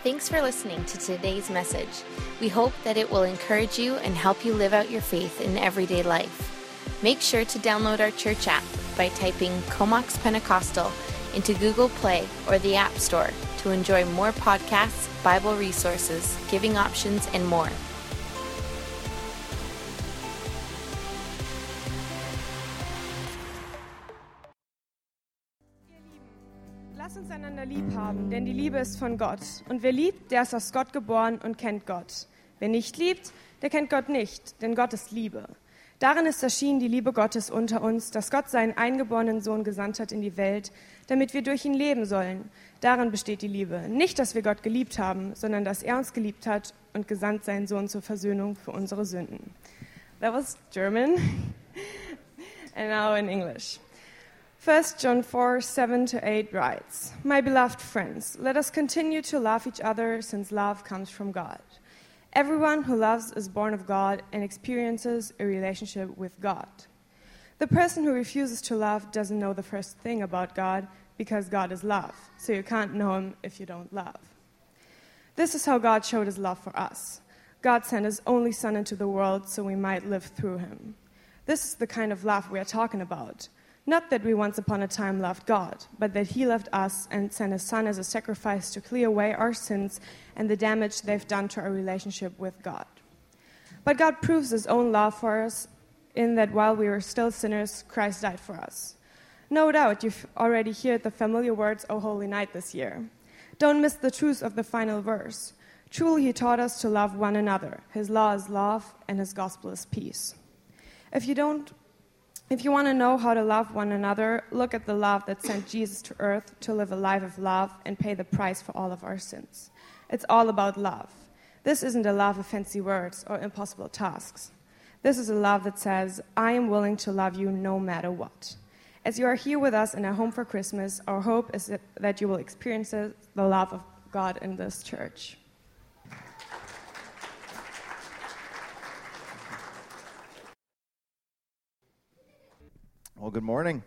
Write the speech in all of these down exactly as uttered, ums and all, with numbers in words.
Thanks for listening to today's message. We hope that it will encourage you and help you live out your faith in everyday life. Make sure to download our church app by typing Comox Pentecostal into Google Play or the App Store to enjoy more podcasts, Bible resources, giving options, and more. Lass uns einander lieb haben, denn die Liebe ist von Gott. Und wer liebt, der ist aus Gott geboren und kennt Gott. Wer nicht liebt, der kennt Gott nicht, denn Gott ist Liebe. Darin ist erschienen die Liebe Gottes unter uns, dass Gott seinen eingeborenen Sohn gesandt hat in die Welt, damit wir durch ihn leben sollen. Darin besteht die Liebe. Nicht, dass wir Gott geliebt haben, sondern dass er uns geliebt hat und gesandt seinen Sohn zur Versöhnung für unsere Sünden. That was German. And now in English. First John four, seven to eight writes, My beloved friends, let us continue to love each other since love comes from God. Everyone who loves is born of God and experiences a relationship with God. The person who refuses to love doesn't know the first thing about God because God is love, so you can't know him if you don't love. This is how God showed his love for us. God sent his only Son into the world so we might live through him. This is the kind of love we are talking about. Not that we once upon a time loved God, but that he loved us and sent his Son as a sacrifice to clear away our sins and the damage they've done to our relationship with God. But God proves his own love for us in that while we were still sinners, Christ died for us. No doubt you've already heard the familiar words, O Holy Night, this year. Don't miss the truth of the final verse. Truly he taught us to love one another. His law is love and his gospel is peace. If you don't If you want to know how to love one another, look at the love that sent Jesus to earth to live a life of love and pay the price for all of our sins. It's all about love. This isn't a love of fancy words or impossible tasks. This is a love that says, I am willing to love you no matter what. As you are here with us in our home for Christmas, our hope is that you will experience the love of God in this church. Well, good morning.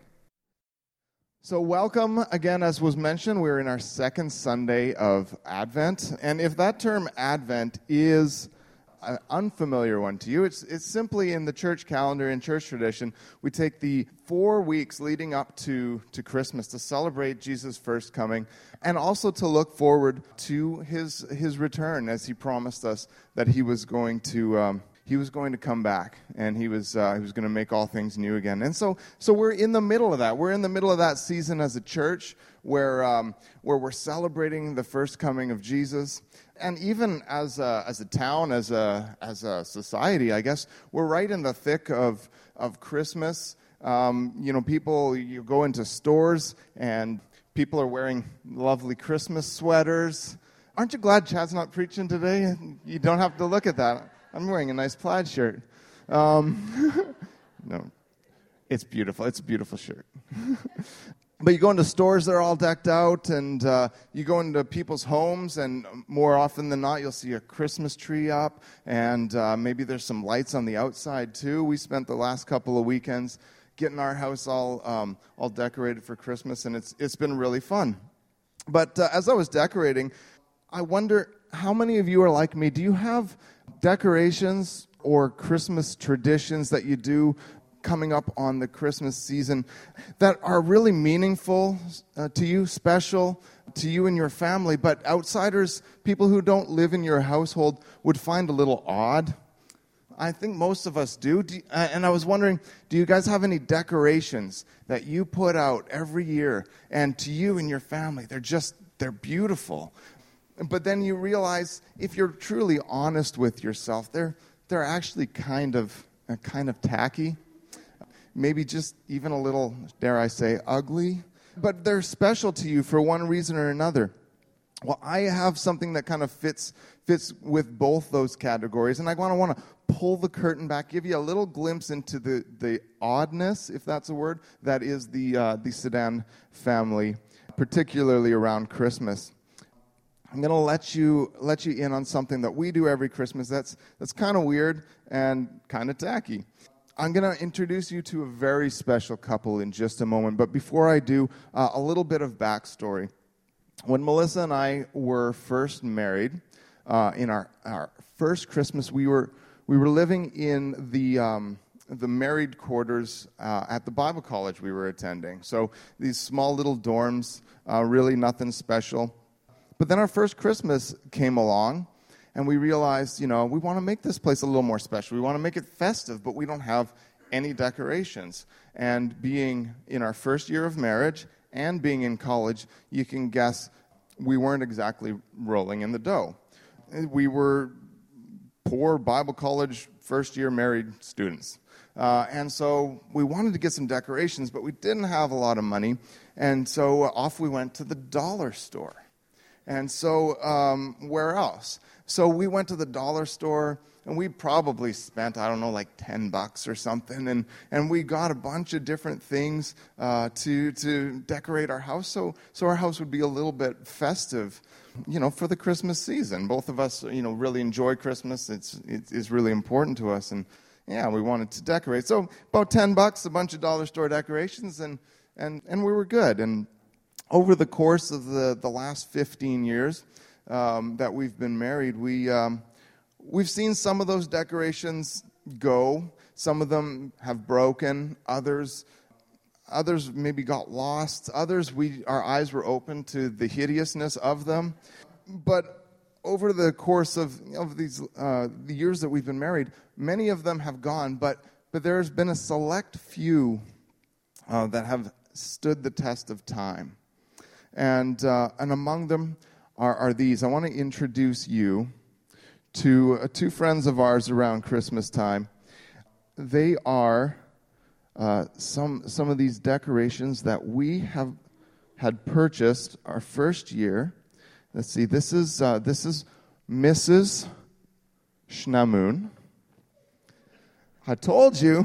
So welcome again, as was mentioned, we're in our second Sunday of Advent. And if that term Advent is an unfamiliar one to you, it's, it's simply in the church calendar, in church tradition, we take the four weeks leading up to, to Christmas to celebrate Jesus' first coming and also to look forward to his, his return, as he promised us that he was going to... Um, He was going to come back, and he was uh, he was going to make all things new again. And so, so we're in the middle of that. We're in the middle of that season as a church, where um, where we're celebrating the first coming of Jesus. And even as a, as a town, as a as a society, I guess we're right in the thick of of Christmas. Um, you know, people you go into stores, and people are wearing lovely Christmas sweaters. Aren't you glad Chad's not preaching today? You don't have to look at that. I'm wearing a nice plaid shirt. Um, no, it's beautiful. It's a beautiful shirt. But you go into stores, they're all decked out, and uh, you go into people's homes, and more often than not, you'll see a Christmas tree up, and uh, maybe there's some lights on the outside, too. We spent the last couple of weekends getting our house all um, all decorated for Christmas, and it's it's been really fun. But uh, as I was decorating, I wonder how many of you are like me. Do you have decorations or Christmas traditions that you do coming up on the Christmas season that are really meaningful uh, to you, special to you and your family, but outsiders, people who don't live in your household, would find a little odd? I think most of us do. do you, uh, and I was wondering, do you guys have any decorations that you put out every year, and to you and your family, they're just, they're beautiful? But then you realize, if you're truly honest with yourself, they're they're actually kind of uh, kind of tacky, maybe just even a little, dare I say, ugly. But they're special to you for one reason or another. Well, I have something that kind of fits fits with both those categories, and I want to want to pull the curtain back, give you a little glimpse into the the oddness, if that's a word, that is the uh, the Sedan family, particularly around Christmas. I'm going to let you let you in on something that we do every Christmas that's that's kind of weird and kind of tacky. I'm going to introduce you to a very special couple in just a moment, but before I do, uh, a little bit of backstory. when Melissa and I were first married, uh, in our, our first Christmas, we were we were living in the um, the married quarters uh, at the Bible college we were attending. So these small little dorms, uh, really nothing special. But then our first Christmas came along, and we realized, you know, we want to make this place a little more special. We want to make it festive, but we don't have any decorations. And being in our first year of marriage and being in college, you can guess we weren't exactly rolling in the dough. We were poor Bible college first-year married students. Uh, and so we wanted to get some decorations, but we didn't have a lot of money. And so off we went to the dollar store. And so um, where else? So we went to the dollar store, and we probably spent, I don't know, like ten bucks or something. And, and we got a bunch of different things uh, to to decorate our house, so so our house would be a little bit festive, you know, for the Christmas season. Both of us, you know, really enjoy Christmas. It's it is really important to us, and yeah, we wanted to decorate. So about ten bucks, a bunch of dollar store decorations, and and and we were good. And over the course of the the last fifteen years um, that we've been married, we um, we've seen some of those decorations go. Some of them have broken. Others. Others maybe got lost. Others, we our eyes were open to the hideousness of them. But over the course of of these uh, the years that we've been married, many of them have gone. But but there's been a select few uh, that have stood the test of time, and uh, and among them are, are these. I want to introduce you to uh, two friends of ours around Christmas time. They are. Uh, some some of these decorations that we have had purchased our first year. Let's see. This is uh, this is Missus Schnamoon. I told you.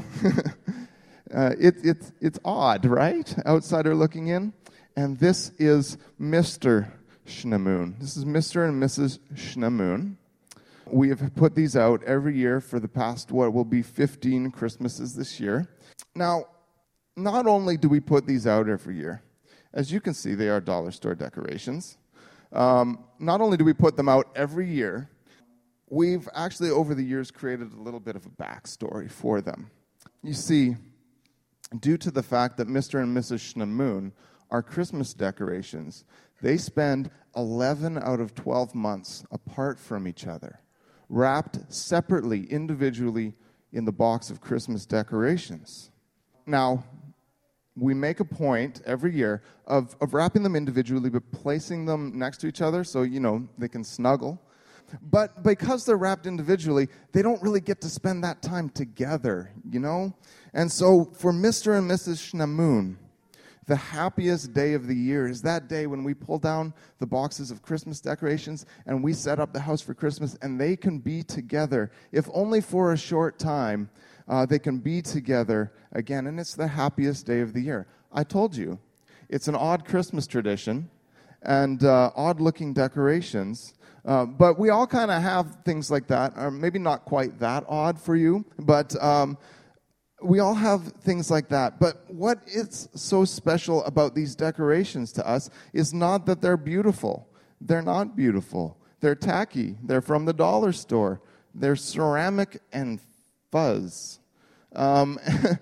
uh, it, it's it's odd, right? Outsider looking in. And this is Mister Schnamoon. This is Mister and Missus Schnamoon. We have put these out every year for the past, what will be fifteen Christmases this year. Now, not only do we put these out every year, as you can see, they are dollar store decorations. Um, not only do we put them out every year, we've actually, over the years, created a little bit of a backstory for them. You see, due to the fact that Mister and Missus Schnamoon are Christmas decorations, they spend eleven out of twelve months apart from each other, wrapped separately, individually, in the box of Christmas decorations. Now, we make a point every year of, of wrapping them individually, but placing them next to each other so, you know, they can snuggle. But because they're wrapped individually, they don't really get to spend that time together, you know? And so for Mister and Missus Schnamoon, the happiest day of the year is that day when we pull down the boxes of Christmas decorations and we set up the house for Christmas, and they can be together, if only for a short time. Uh, they can be together again, and it's the happiest day of the year. I told you, it's an odd Christmas tradition and uh, odd-looking decorations, uh, but we all kind of have things like that, or maybe not quite that odd for you, but um, we all have things like that. But what is so special about these decorations to us is not that they're beautiful. They're not beautiful. They're tacky. They're from the dollar store. They're ceramic and fuzz. Um,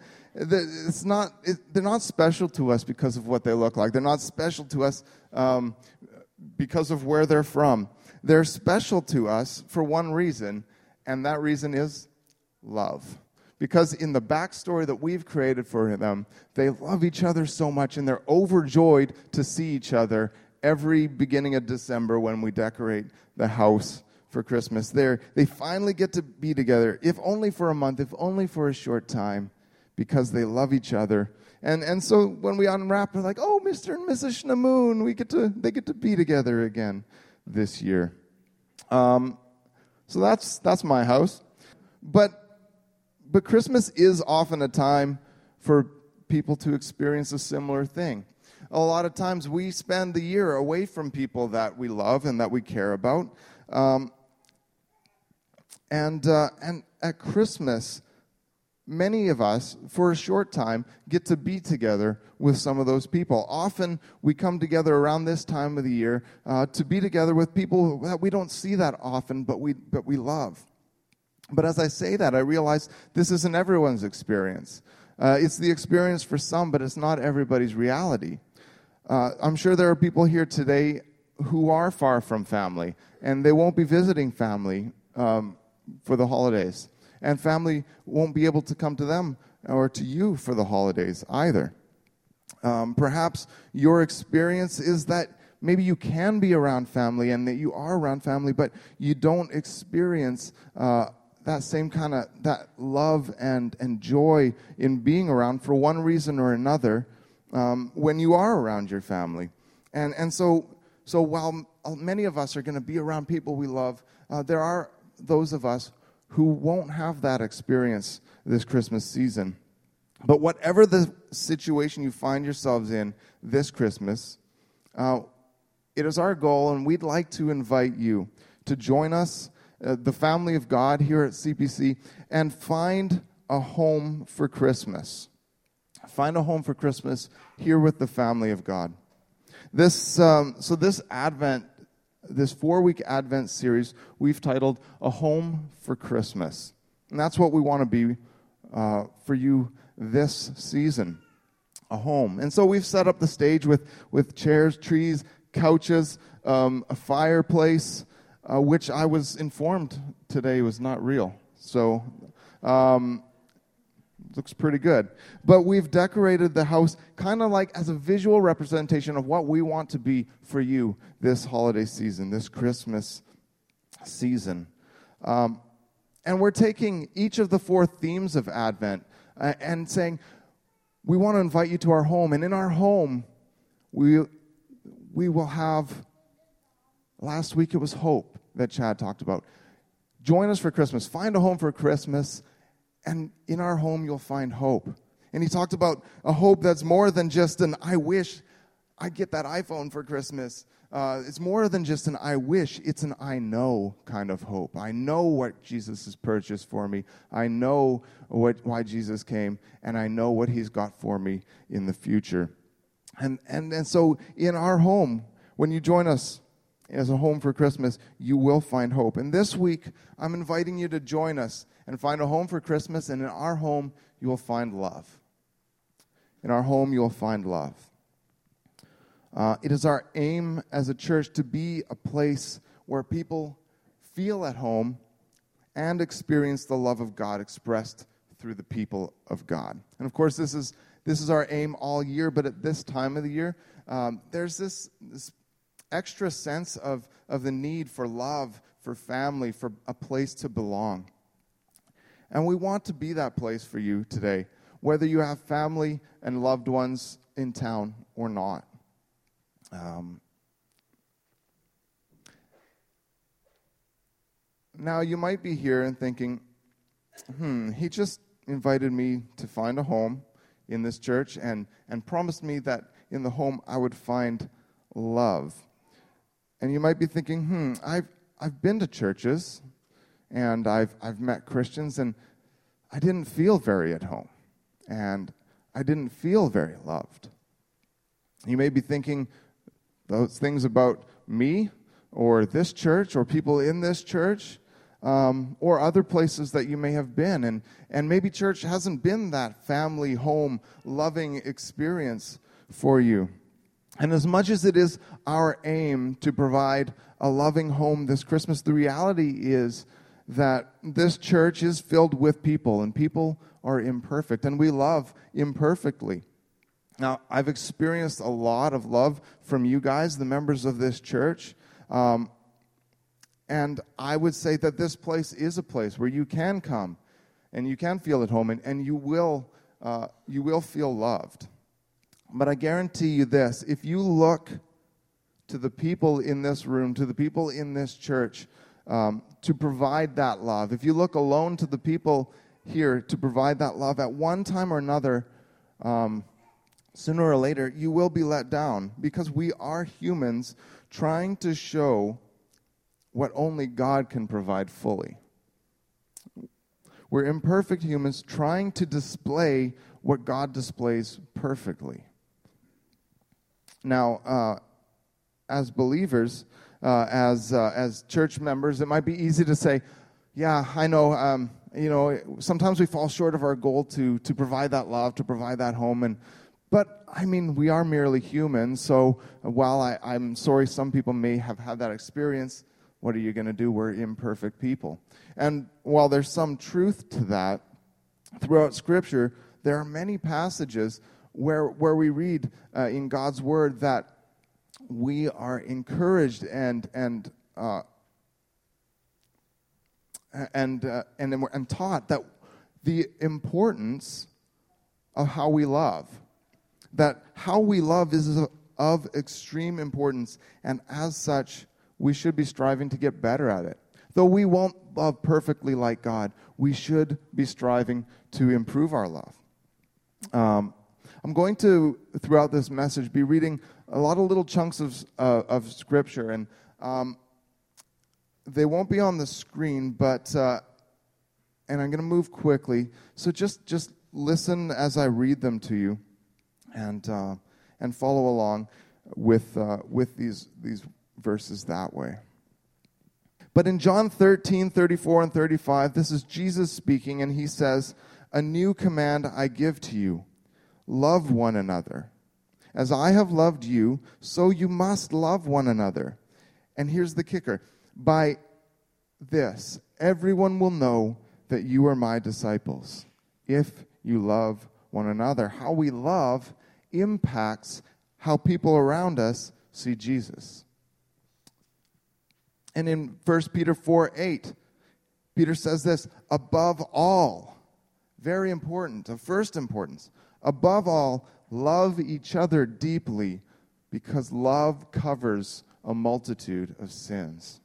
it's not. It, they're not special to us because of what they look like. They're not special to us um, because of where they're from. They're special to us for one reason, and that reason is love. Because in the backstory that we've created for them, they love each other so much, and they're overjoyed to see each other every beginning of December when we decorate the house for Christmas. They're, they finally get to be together, if only for a month, if only for a short time, because they love each other. And and so when we unwrap, we're like, oh, Mister and Missus Schnamoon, we get to they get to be together again this year. Um, so that's that's my house. But but Christmas is often a time for people to experience a similar thing. A lot of times we spend the year away from people that we love and that we care about. Um, and uh, and at Christmas, many of us, for a short time, get to be together with some of those people. Often we come together around this time of the year uh, to be together with people that we don't see that often, but we but we love. But as I say that, I realize this isn't everyone's experience. Uh, it's the experience for some, but it's not everybody's reality. Uh, I'm sure there are people here today who are far from family, and they won't be visiting family um, for the holidays. And family won't be able to come to them or to you for the holidays either. Um, perhaps your experience is that maybe you can be around family and that you are around family, but you don't experience uh, that same kind of that love and, and joy in being around for one reason or another um, when you are around your family. And and so so while many of us are going to be around people we love, uh, there are those of us who won't have that experience this Christmas season. But whatever the situation you find yourselves in this Christmas, uh, it is our goal, and we'd like to invite you to join us, uh, the family of God here at C P C, and find a home for Christmas. Find a home for Christmas here with the family of God. This um, so this Advent, this four-week Advent series, we've titled "A Home for Christmas," and that's what we want to be uh, for you this season, a home. And so we've set up the stage with with chairs, trees, couches, um, a fireplace, uh, which I was informed today was not real. So. Um, Looks pretty good. But we've decorated the house kind of like as a visual representation of what we want to be for you this holiday season, this Christmas season. Um, and we're taking each of the four themes of Advent uh, and saying, we want to invite you to our home. And in our home, we we will have, last week it was hope that Chad talked about. Join us for Christmas. Find a home for Christmas. And in our home, you'll find hope. And he talked about a hope that's more than just an I wish I get that iPhone for Christmas. Uh, it's more than just an I wish. It's an I know kind of hope. I know what Jesus has purchased for me. I know what why Jesus came, and I know what he's got for me in the future. And and and so in our home, when you join us as a home for Christmas, you will find hope. And this week, I'm inviting you to join us and find a home for Christmas, and in our home, you will find love. In our home, you will find love. Uh, it is our aim as a church to be a place where people feel at home and experience the love of God expressed through the people of God. And of course, this is this is our aim all year, but at this time of the year, um, there's this, this extra sense of, of the need for love, for family, for a place to belong. And we want to be that place for you today, whether you have family and loved ones in town or not. Um, now, you might be here and thinking, hmm, he just invited me to find a home in this church and, and promised me that in the home I would find love. And you might be thinking, hmm, I've I've been to churches, and I've I've met Christians, and I didn't feel very at home, and I didn't feel very loved. You may be thinking those things about me, or this church, or people in this church, um, or other places that you may have been, and and maybe church hasn't been that family, home, loving experience for you. And as much as it is our aim to provide a loving home this Christmas, the reality is that this church is filled with people, and people are imperfect, and we love imperfectly. Now, I've experienced a lot of love from you guys, the members of this church, um, and I would say that this place is a place where you can come, and you can feel at home, and, and you will uh, you will feel loved. But I guarantee you this, if you look to the people in this room, to the people in this church, um, to provide that love, if you look alone to the people here to provide that love, at one time or another, um, sooner or later, you will be let down, because we are humans trying to show what only God can provide fully. We're imperfect humans trying to display what God displays perfectly. Now, uh, as believers, uh, as uh, as church members, it might be easy to say, yeah, I know, um, you know, sometimes we fall short of our goal to to provide that love, to provide that home, and but, I mean, we are merely human, so while I, I'm sorry some people may have had that experience, what are you going to do? We're imperfect people. And while there's some truth to that, throughout Scripture, there are many passages where where we read uh, in God's Word that we are encouraged and and uh, and uh, and and taught that the importance of how we love. That how we love is of extreme importance, and as such, we should be striving to get better at it. Though we won't love perfectly like God, we should be striving to improve our love. Um, I'm going to, throughout this message, be reading a lot of little chunks of uh, of Scripture, and um, they won't be on the screen, but uh, and I'm going to move quickly. So just just listen as I read them to you. And uh, and follow along with uh, with these these verses that way. But in John thirteen, thirty-four, and thirty-five, this is Jesus speaking, and he says, "A new command I give to you: love one another. As I have loved you, so you must love one another." And here's the kicker: by this, everyone will know that you are my disciples, if you love one another. How we love impacts how people around us see Jesus. And in First Peter four eight, Peter says this, above all, very important, of first importance, above all, love each other deeply, because love covers a multitude of sins.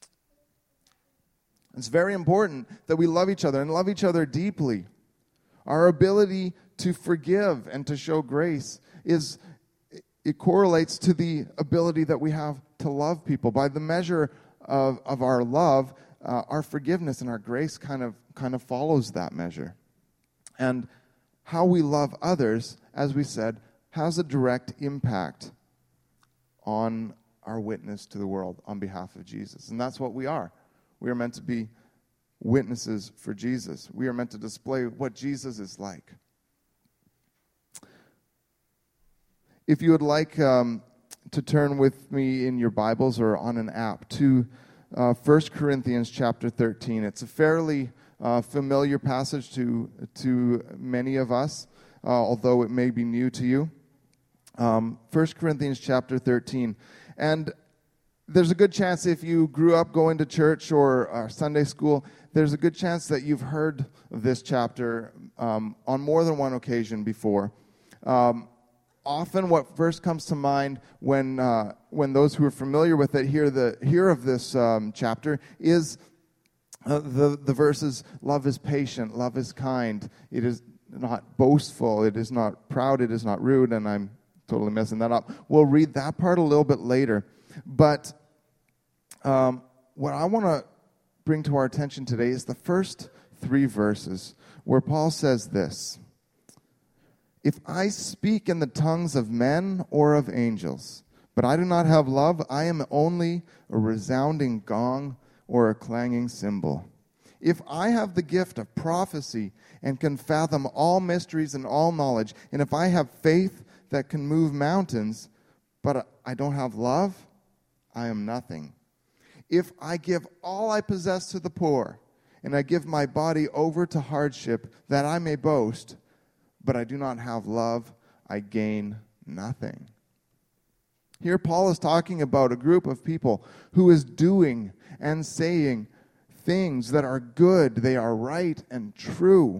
It's very important that we love each other and love each other deeply. Our ability to forgive and to show grace is, it correlates to the ability that we have to love people. By the measure of, of our love, uh, our forgiveness and our grace kind of kind of follows that measure. And how we love others, as we said, has a direct impact on our witness to the world on behalf of Jesus. And that's what we are. We are meant to be witnesses for Jesus. We are meant to display what Jesus is like. If you would like um, to turn with me in your Bibles or on an app to uh, First Corinthians chapter thirteen. It's a fairly uh, familiar passage to to many of us, uh, although it may be new to you. Um, First Corinthians chapter thirteen. And there's a good chance if you grew up going to church or uh, Sunday school, there's a good chance that you've heard this chapter um, on more than one occasion before. Um, often what first comes to mind when uh, when those who are familiar with it hear the hear of this um, chapter is uh, the, the verses, love is patient, love is kind, it is not boastful, it is not proud, it is not rude, and I'm totally messing that up. We'll read that part a little bit later. But um, what I want to bring to our attention today is the first three verses where Paul says this: if I speak in the tongues of men or of angels, but I do not have love, I am only a resounding gong or a clanging cymbal. If I have the gift of prophecy and can fathom all mysteries and all knowledge, and if I have faith that can move mountains, but I don't have love, I am nothing. If I give all I possess to the poor, and I give my body over to hardship that I may boast, but I do not have love, I gain nothing. Here Paul is talking about a group of people who is doing and saying things that are good, they are right and true.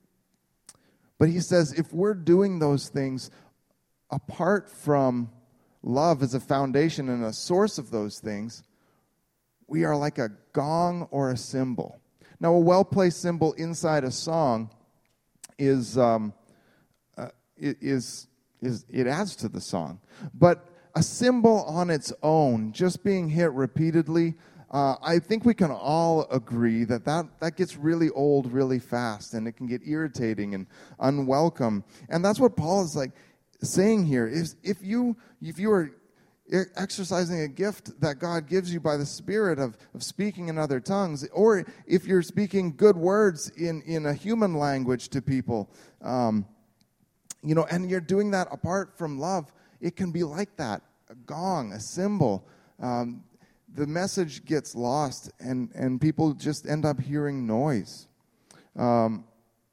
But he says if we're doing those things apart from love as a foundation and a source of those things, we are like a gong or a cymbal. Now, a well-placed cymbal inside a song is um, uh, is is it adds to the song, but a cymbal on its own, just being hit repeatedly, uh, I think we can all agree that, that that gets really old really fast, and it can get irritating and unwelcome. And that's what Paul is like saying here, is if you if you are exercising a gift that God gives you by the Spirit of, of speaking in other tongues, or if you're speaking good words in, in a human language to people, um, you know, and you're doing that apart from love, it can be like that, a gong, a cymbal. Um, the message gets lost, and, and people just end up hearing noise. Um,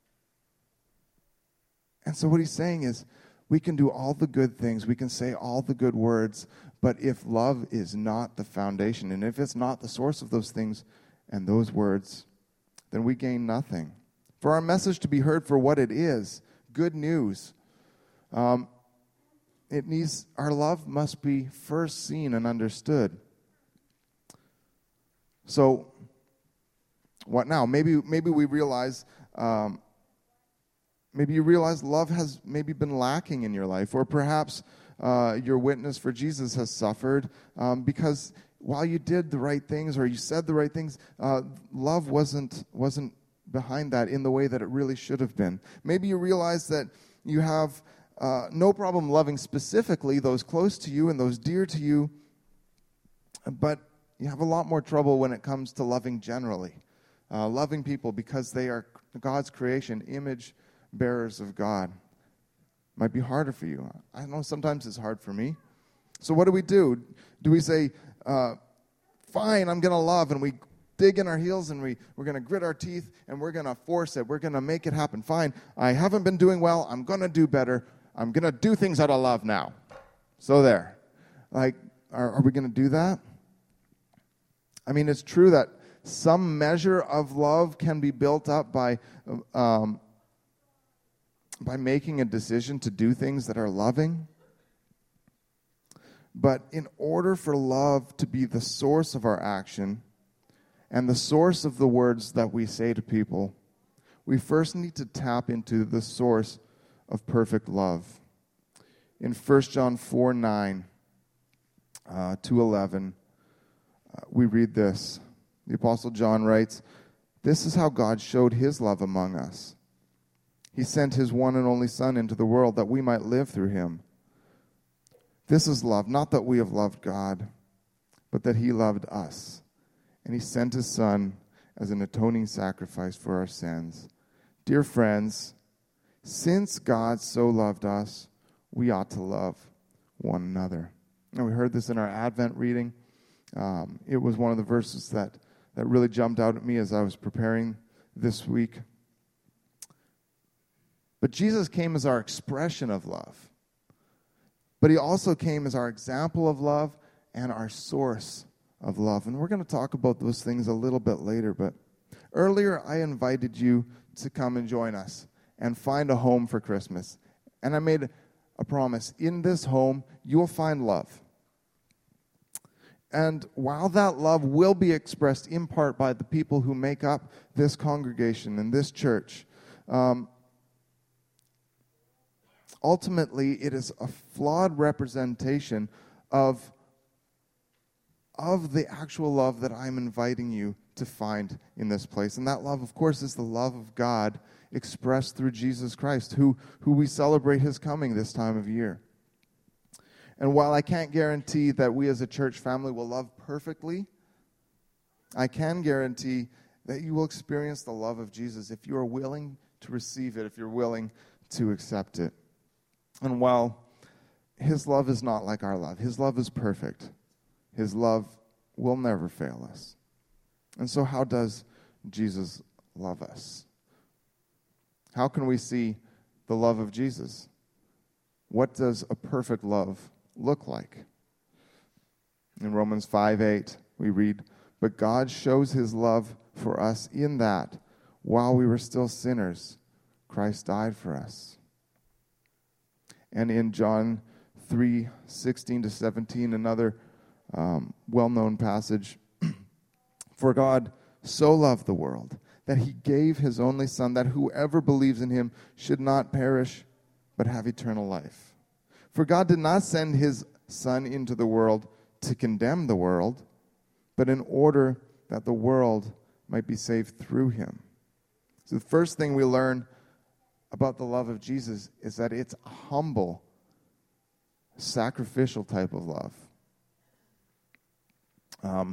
and so what he's saying is, we can do all the good things, we can say all the good words, but if love is not the foundation, and if it's not the source of those things and those words, then we gain nothing. For our message to be heard for what it is, good news, um, it needs, our love must be first seen and understood. So, what now? Maybe maybe we realize, um, maybe you realize love has maybe been lacking in your life, or perhaps uh, your witness for Jesus has suffered um, because while you did the right things or you said the right things, uh, love wasn't wasn't behind that in the way that it really should have been. Maybe you realize that you have uh, no problem loving specifically those close to you and those dear to you, but you have a lot more trouble when it comes to loving generally. Uh, loving people because they are God's creation, image bearers of God. Might be harder for you. I know sometimes it's hard for me. So what do we do? Do we say, uh, fine, I'm going to love, and we dig in our heels, and we, we're going to grit our teeth, and we're going to force it. We're going to make it happen. Fine, I haven't been doing well. I'm going to do better. I'm going to do things out of love now. So there. Like, are, are we going to do that? I mean, it's true that some measure of love can be built up by um, by making a decision to do things that are loving. But in order for love to be the source of our action and the source of the words that we say to people, we first need to tap into the source of perfect love. In First John four nine uh, to eleven, uh, we read this. The Apostle John writes, "This is how God showed his love among us. He sent his one and only Son into the world that we might live through him. This is love, not that we have loved God, but that he loved us. And he sent his Son as an atoning sacrifice for our sins. Dear friends, since God so loved us, we ought to love one another." And we heard this in our Advent reading. Um, it was one of the verses that, that really jumped out at me as I was preparing this week. But Jesus came as our expression of love. But he also came as our example of love and our source of love. And we're going to talk about those things a little bit later. But earlier, I invited you to come and join us and find a home for Christmas. And I made a promise. In this home, you will find love. And while that love will be expressed in part by the people who make up this congregation and this church, um, ultimately, it is a flawed representation of, of the actual love that I'm inviting you to find in this place. And that love, of course, is the love of God expressed through Jesus Christ, who, who we celebrate his coming this time of year. And while I can't guarantee that we as a church family will love perfectly, I can guarantee that you will experience the love of Jesus if you are willing to receive it, if you're willing to accept it. And while his love is not like our love, his love is perfect. His love will never fail us. And so how does Jesus love us? How can we see the love of Jesus? What does a perfect love look like? In Romans five eight, we read, "But God shows his love for us in that, while we were still sinners, Christ died for us." And in John three sixteen to seventeen, another um, well-known passage, "For God so loved the world that he gave his only Son, that whoever believes in him should not perish, but have eternal life. For God did not send his Son into the world to condemn the world, but in order that the world might be saved through him. So the first thing we learn about the love of Jesus is that it's a humble, sacrificial type of love. Um,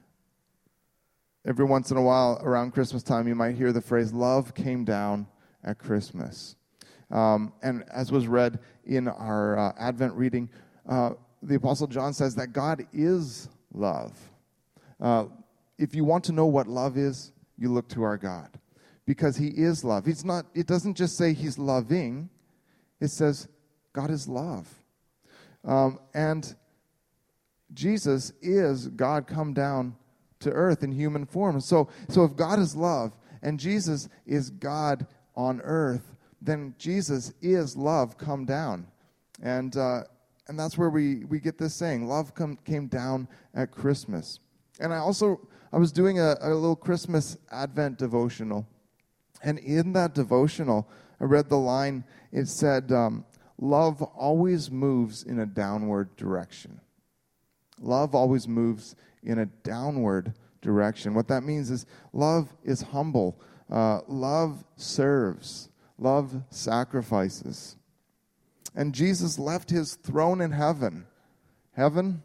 every once in a while, around Christmas time, you might hear the phrase, love came down at Christmas. Um, and as was read in our uh, Advent reading, uh, the Apostle John says that God is love. Uh, if you want to know what love is, you look to our God, because he is love. He's not. It doesn't just say he's loving. It says God is love. Um, and Jesus is God come down to earth in human form. So, so if God is love and Jesus is God on earth, then Jesus is love come down. And uh, and that's where we, we get this saying, love come, came down at Christmas. And I also, I was doing a, a little Christmas Advent devotional. And in that devotional, I read the line, it said, um, love always moves in a downward direction. Love always moves in a downward direction. What that means is love is humble. Uh, love serves. Love sacrifices. And Jesus left his throne in heaven. Heaven,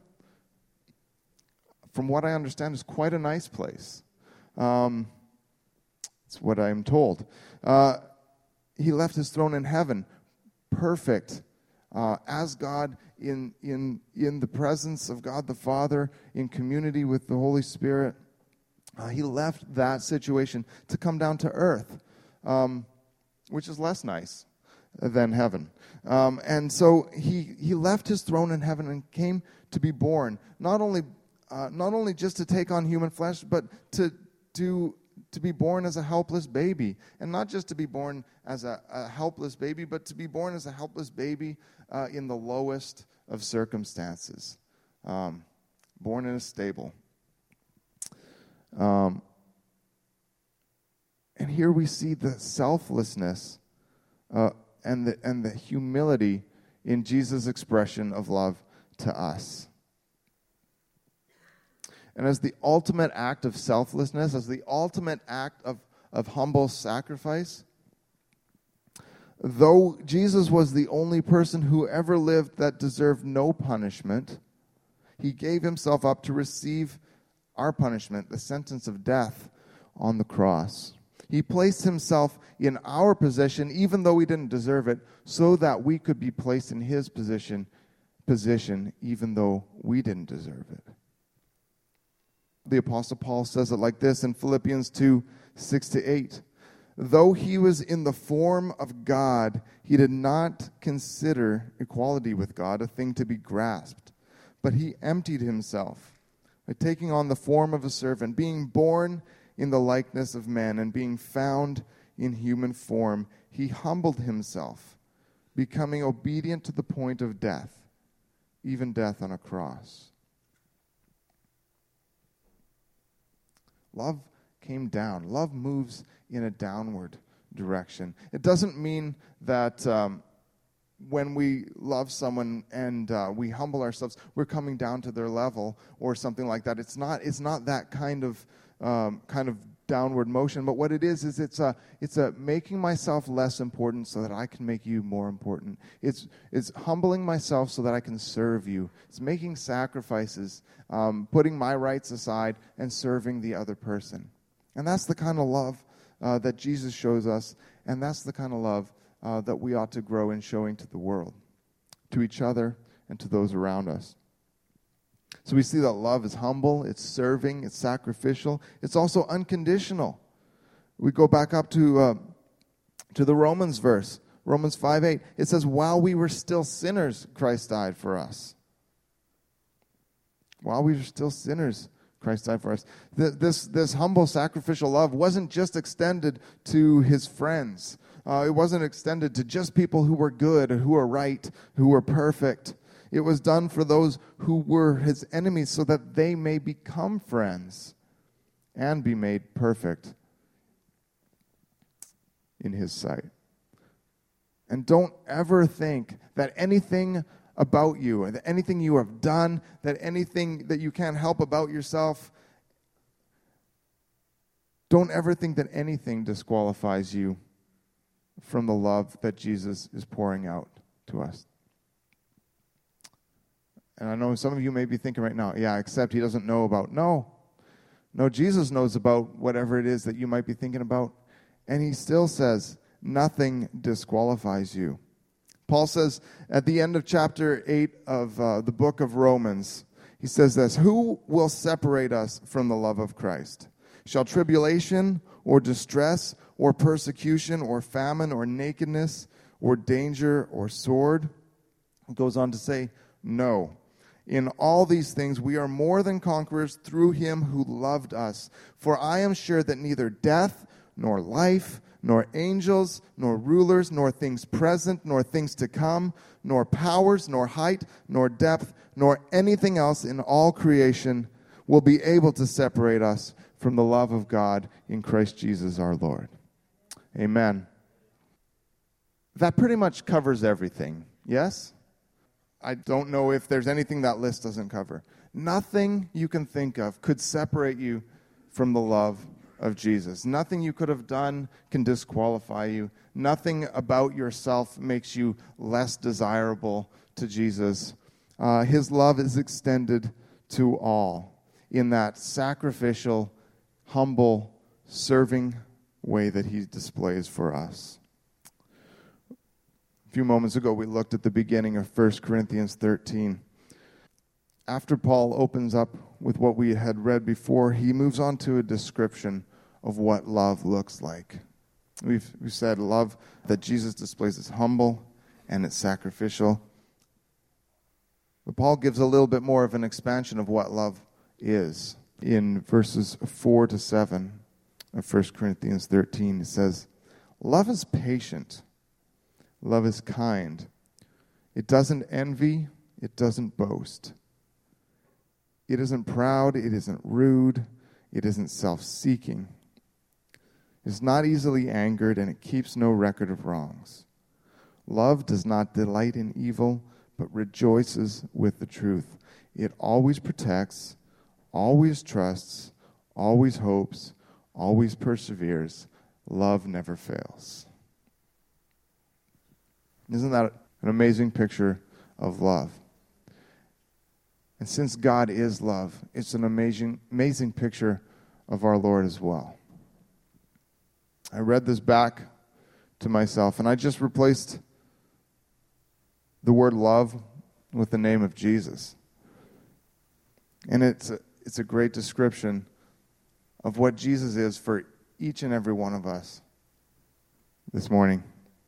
from what I understand, is quite a nice place. Um, it's what I'm told. Uh, he left his throne in heaven, perfect, uh, as God, in in in the presence of God the Father, in community with the Holy Spirit. Uh, he left that situation to come down to earth, um, which is less nice than heaven. Um, and so he he left his throne in heaven and came to be born, not only uh, not only just to take on human flesh, but to to to be born as a helpless baby, and not just to be born as a, a helpless baby, but to be born as a helpless baby uh, in the lowest of circumstances, um, born in a stable. Um, and here we see the selflessness uh, and the and the humility in Jesus' expression of love to us. And as the ultimate act of selflessness, as the ultimate act of, of humble sacrifice, though Jesus was the only person who ever lived that deserved no punishment, he gave himself up to receive our punishment, the sentence of death on the cross. He placed himself in our position, even though we didn't deserve it, so that we could be placed in his position, position, even though we didn't deserve it. The Apostle Paul says it like this in Philippians two, six to eight. Though he was in the form of God, he did not consider equality with God a thing to be grasped, but he emptied himself by taking on the form of a servant, being born in the likeness of men, and being found in human form, he humbled himself, becoming obedient to the point of death, even death on a cross. Love came down. Love moves in a downward direction. It doesn't mean that um, when we love someone and uh, we humble ourselves, we're coming down to their level or something like that. It's not. It's not that kind of um, kind of downward motion. But what it is is it's a it's a making myself less important so that I can make you more important. It's it's humbling myself so that I can serve you. It's making sacrifices, um, putting my rights aside and serving the other person. And that's the kind of love uh, that Jesus shows us, and that's the kind of love uh, that we ought to grow in showing to the world, to each other, and to those around us. So we see that love is humble, it's serving, it's sacrificial, it's also unconditional. We go back up to uh, to the Romans verse, Romans five eight. It says, while we were still sinners, Christ died for us. While we were still sinners, Christ died for us. This, this humble sacrificial love wasn't just extended to his friends. Uh, it wasn't extended to just people who were good, who were right, who were perfect. It was done for those who were his enemies so that they may become friends and be made perfect in his sight. And don't ever think that anything about you, that anything you have done, that anything that you can't help about yourself. Don't ever think that anything disqualifies you from the love that Jesus is pouring out to us. And I know some of you may be thinking right now, yeah, except he doesn't know about. No. No, Jesus knows about whatever it is that you might be thinking about. And he still says, nothing disqualifies you. Paul says at the end of chapter eight of uh, the book of Romans, he says this, who will separate us from the love of Christ? Shall tribulation or distress or persecution or famine or nakedness or danger or sword? It goes on to say, no. In all these things we are more than conquerors through him who loved us. For I am sure that neither death nor life, nor angels, nor rulers, nor things present, nor things to come, nor powers, nor height, nor depth, nor anything else in all creation will be able to separate us from the love of God in Christ Jesus our Lord. Amen. That pretty much covers everything, yes? I don't know if there's anything that list doesn't cover. Nothing you can think of could separate you from the love of Jesus. Nothing you could have done can disqualify you. Nothing about yourself makes you less desirable to Jesus. Uh, his love is extended to all in that sacrificial, humble, serving way that he displays for us. A few moments ago, we looked at the beginning of First Corinthians thirteen. After Paul opens up with what we had read before, he moves on to a description of what love looks like. We've, we've said love that Jesus displays is humble and it's sacrificial. But Paul gives a little bit more of an expansion of what love is. In verses four to seven of First Corinthians thirteen, it says, love is patient. Love is kind. It doesn't envy. It doesn't boast. It isn't proud. It isn't rude. It isn't self-seeking. It's not easily angered, and it keeps no record of wrongs. Love does not delight in evil, but rejoices with the truth. It always protects, always trusts, always hopes, always perseveres. Love never fails. Isn't that an amazing picture of love? And since God is love, it's an amazing, amazing picture of our Lord as well. I read this back to myself, and I just replaced the word love with the name of Jesus. And it's a, it's a great description of what Jesus is for each and every one of us this morning.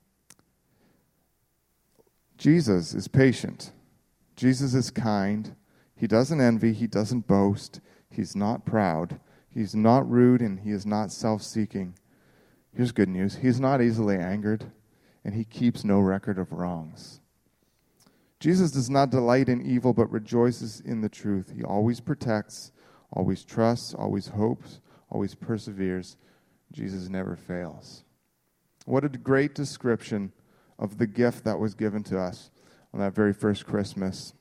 Jesus is patient. Jesus is kind. He doesn't envy. He doesn't boast. He's not proud. He's not rude, and he is not self-seeking. Here's good news. He's not easily angered, and he keeps no record of wrongs. Jesus does not delight in evil, but rejoices in the truth. He always protects, always trusts, always hopes, always perseveres. Jesus never fails. What a great description of the gift that was given to us on that very first Christmas.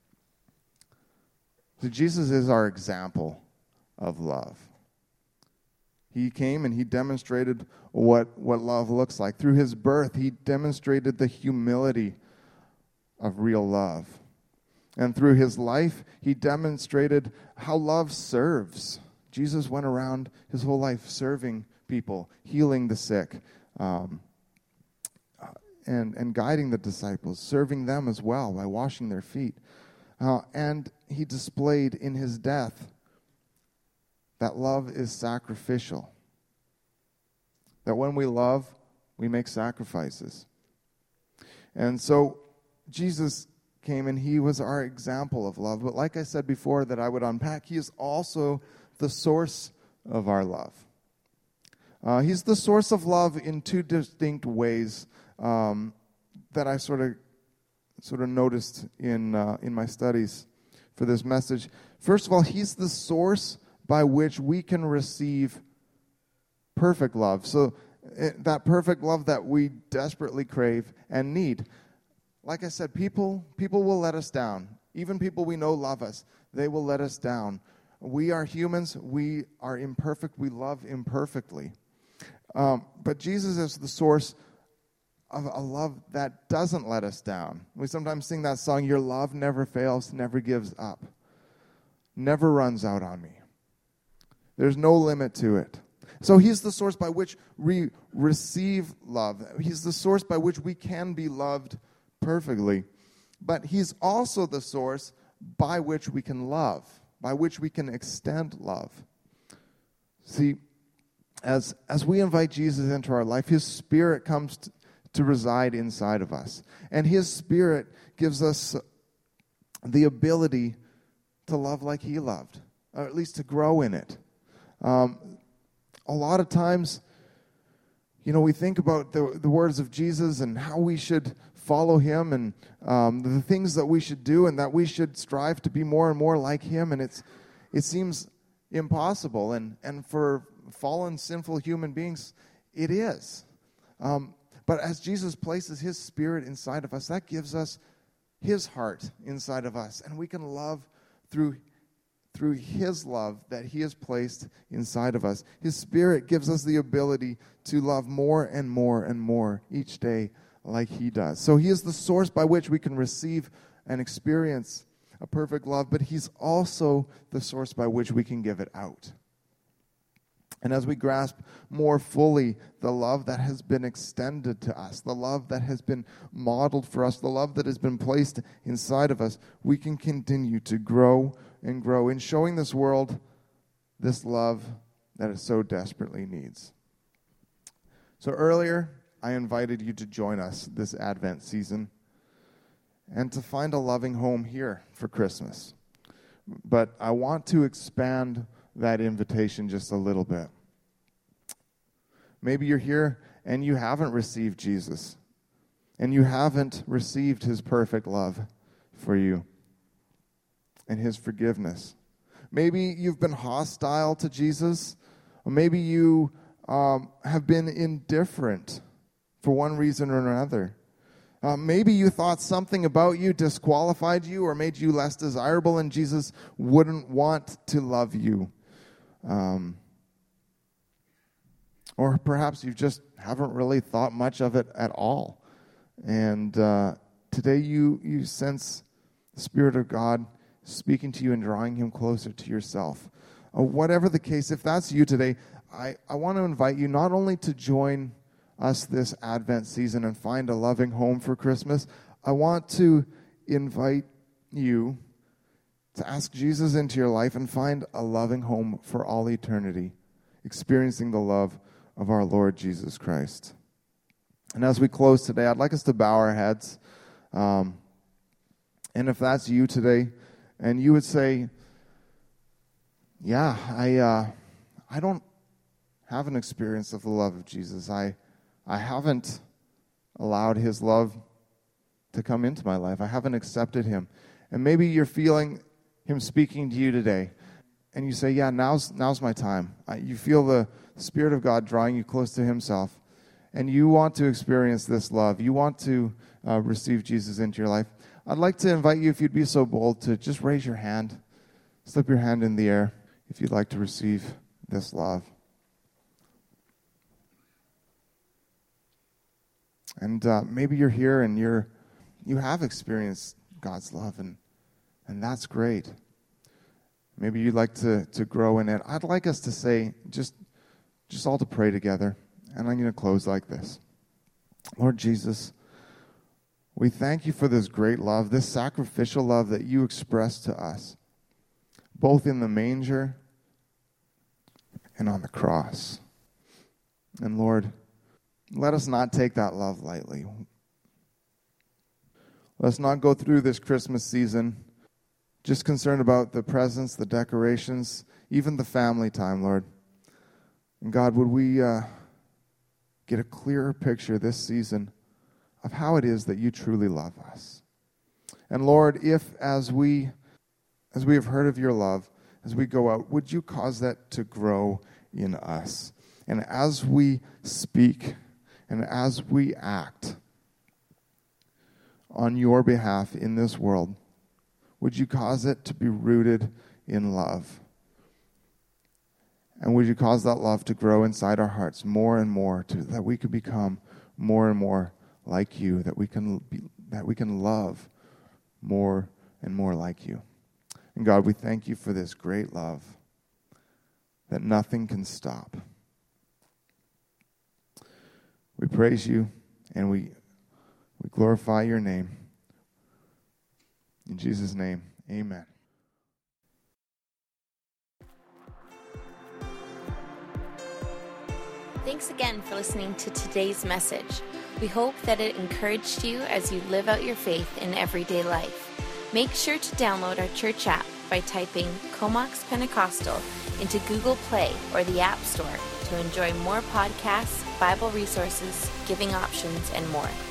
So Jesus is our example of love. He came and he demonstrated what, what love looks like. Through his birth, he demonstrated the humility of real love. And through his life, he demonstrated how love serves. Jesus went around his whole life serving people, healing the sick, um, and, and guiding the disciples, serving them as well by washing their feet. Uh, and he displayed in his death that love is sacrificial. That when we love, we make sacrifices. And so Jesus came and he was our example of love. But like I said before that I would unpack, he is also the source of our love. Uh, he's the source of love in two distinct ways um, that I sort of sort of noticed in uh, in my studies for this message. First of all, he's the source by which we can receive perfect love. So uh, that perfect love that we desperately crave and need. like I said, people people will let us down. Even people we know love us, they will let us down. We are humans. We are imperfect. We love imperfectly. Um, but Jesus is the source of a love that doesn't let us down. We sometimes sing that song, "Your love never fails, never gives up, never runs out on me." There's no limit to it. So he's the source by which we receive love. He's the source by which we can be loved perfectly. But he's also the source by which we can love, by which we can extend love. See, as as we invite Jesus into our life, his Spirit comes to, to reside inside of us. And his Spirit gives us the ability to love like he loved, or at least to grow in it. Um, a lot of times, you know, we think about the, the words of Jesus and how we should follow him and um, the things that we should do and that we should strive to be more and more like him. And it's it seems impossible. And, and for fallen, sinful human beings, it is. Um, but as Jesus places his Spirit inside of us, that gives us his heart inside of us. And we can love through through his love that he has placed inside of us. His Spirit gives us the ability to love more and more and more each day like he does. So he is the source by which we can receive and experience a perfect love, but he's also the source by which we can give it out. And as we grasp more fully the love that has been extended to us, the love that has been modeled for us, the love that has been placed inside of us, we can continue to grow and grow in showing this world this love that it so desperately needs. So earlier, I invited you to join us this Advent season and to find a loving home here for Christmas. But I want to expand that invitation just a little bit. Maybe you're here and you haven't received Jesus, and you haven't received his perfect love for you and his forgiveness. Maybe you've been hostile to Jesus, or maybe you um, have been indifferent for one reason or another. Uh, maybe you thought something about you disqualified you or made you less desirable, and Jesus wouldn't want to love you. Um, or perhaps you just haven't really thought much of it at all. And uh, today you, you sense the Spirit of God speaking to you and drawing him closer to yourself. Uh, whatever the case, if that's you today, I, I want to invite you not only to join us this Advent season and find a loving home for Christmas, I want to invite you to ask Jesus into your life and find a loving home for all eternity, experiencing the love of our Lord Jesus Christ. And as we close today, I'd like us to bow our heads. Um, and if that's you today, and you would say, yeah, I uh, I don't have an experience of the love of Jesus. I I haven't allowed his love to come into my life. I haven't accepted him. And maybe you're feeling him speaking to you today. And you say, yeah, now's now's my time. I, you feel the Spirit of God drawing you close to himself. And you want to experience this love. You want to uh, receive Jesus into your life. I'd like to invite you, if you'd be so bold, to just raise your hand. Slip your hand in the air if you'd like to receive this love. And uh, maybe you're here and you're you have experienced God's love, and and that's great. Maybe you'd like to, to grow in it. I'd like us to say, just, just all to pray together. And I'm going to close like this. Lord Jesus, we thank you for this great love, this sacrificial love that you expressed to us, both in the manger and on the cross. And Lord, let us not take that love lightly. Let us not go through this Christmas season just concerned about the presents, the decorations, even the family time, Lord. And God, would we uh, get a clearer picture this season of how it is that you truly love us. And Lord, if as we as we have heard of your love, as we go out, would you cause that to grow in us? And as we speak and as we act, on your behalf in this world. Would you cause it to be rooted in love? And would you cause that love to grow inside our hearts more and more, to, that we could become more and more like you, that we can be, that we can love more and more like you. And God, we thank you for this great love that nothing can stop. We praise you and we we glorify your name. In Jesus' name, amen. Thanks again for listening to today's message. We hope that it encouraged you as you live out your faith in everyday life. Make sure to download our church app by typing Comox Pentecostal into Google Play or the App Store to enjoy more podcasts, Bible resources, giving options, and more.